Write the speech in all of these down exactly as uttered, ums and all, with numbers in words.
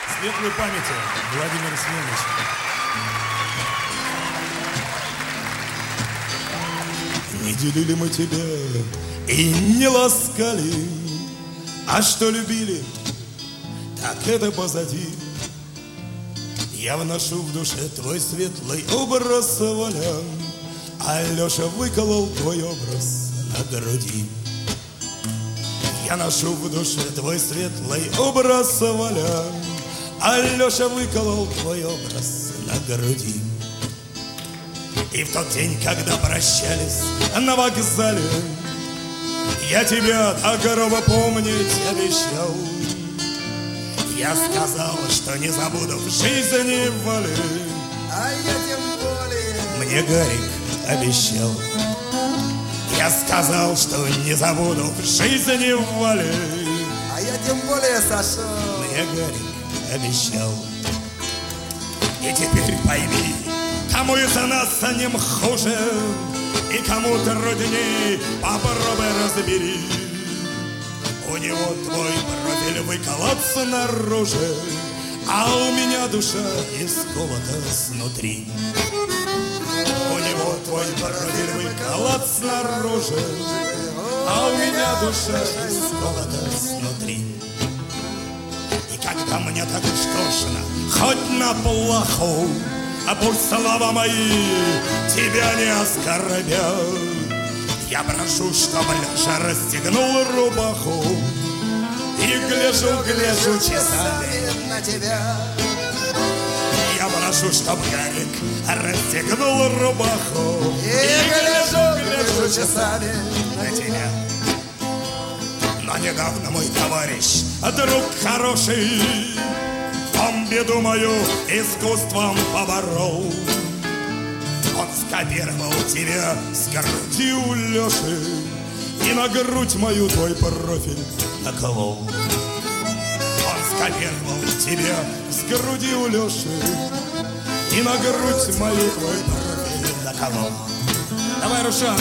Светлой памяти, Владимир Семенович. Не делили мы тебя и не ласкали, а что любили, так это позади. Я вношу в душе твой светлый образ, Валя, а Леша выколол твой образ на груди. Я ношу в душе твой светлый образ, Валя, а Леша выколол твой образ на груди. И в тот день, когда прощались на вокзале, я тебя так грубо помнить обещал. Я сказал, что не забуду в жизни Вали, а я тем более. Мне Гарик обещал. Я сказал, что не забуду в жизни Вали, а я тем более, Саша. Мне Гарик обещал. И теперь пойми, кому из нас с ним хуже, и кому трудней, попробуй разбери. У него твой профиль выколот снаружи, а у меня душа исколота снутри. У него твой профиль выколот снаружи, а у меня душа исколота снутри. И когда мне так уж тошно, хоть на плаху, а пусть слова мои тебя не оскорбят, я прошу, чтобы Леша расстегнул рубаху и гляжу, гляжу часами на тебя. Я прошу, чтобы Гарик расстегнул рубаху и, и гляжу, гляжу часами на тебя. Но недавно мой товарищ, друг хороший, он беду мою искусством поборол. Он скопировал тебя с груди у Леши и на грудь мою твой профиль наколол. Он скопировал тебя с груди у Леши и на грудь мою твой профиль наколол. Давай, Рушан!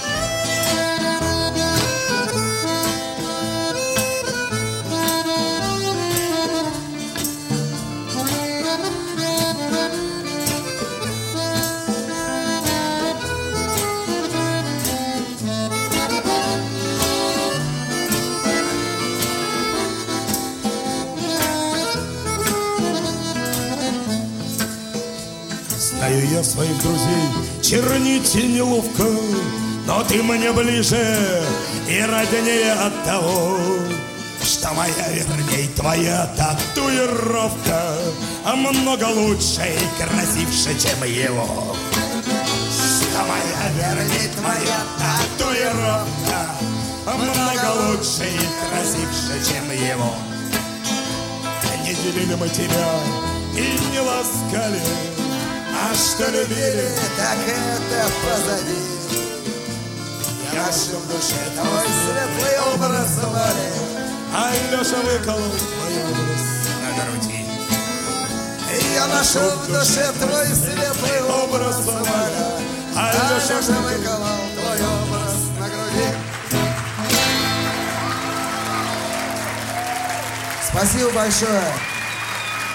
Знаю я своих друзей, чернить неловко, но ты мне ближе и роднее от того, что моя, верней, твоя татуировка много лучше и красивше, чем его. Что моя, верней, твоя татуировка много лучше и красивше, чем его. Не делили мы тебя и не ласкали, а что любили, так это позади. Я ношу в душе твой светлый образ, Вали, а Леша выколол твой образ на груди. Я ношу в душе твой светлый образ, Вали, а Леша выколол твой образ на груди. Спасибо большое.